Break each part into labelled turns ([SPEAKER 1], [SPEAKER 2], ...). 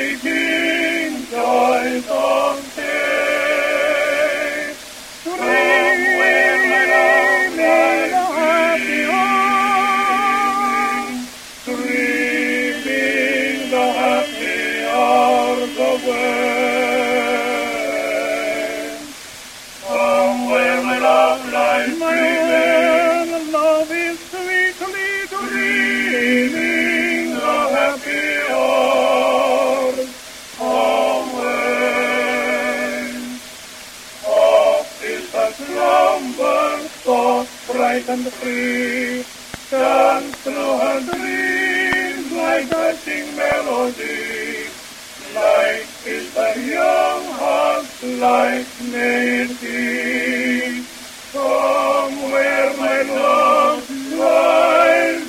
[SPEAKER 1] speaking joys of day. Dreaming the happy hours, dreaming the happy hours away. Somewhere my love lies dreaming, love is sweetly dreaming the happy hours away. Soft is the slumber, soft, bright and free, dance through her dreams like touching melody. Light is the young heart's light made deep. Somewhere my love lies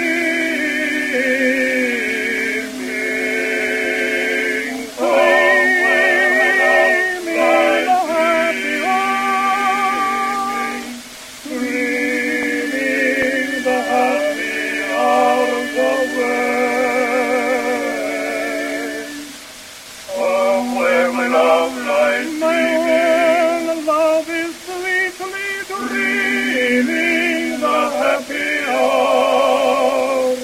[SPEAKER 1] dreaming. Somewhere my love lies dreaming the happy hours away. Somewhere my love lies dreaming, love is sweetly dreaming the happy hours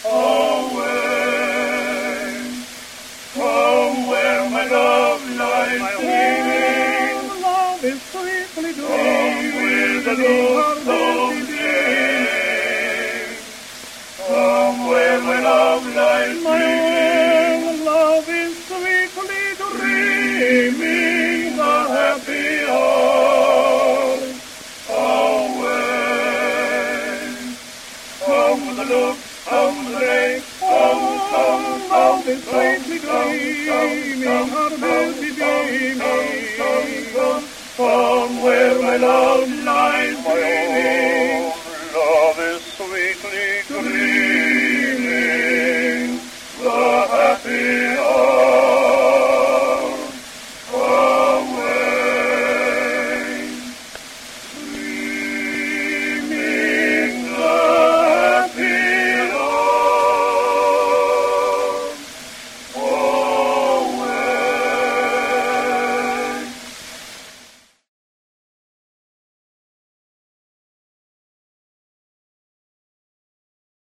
[SPEAKER 1] away. Somewhere my love lies dreaming, love is sweetly dreaming the happy hours. Somewhere my love lies dreaming, love is sweetly dreaming the happy hours away. Come with the look, come with the rain, come, love is sweetly dreaming, heart will be beaming. Somewhere my love lies dreaming, love is sweetly dreaming.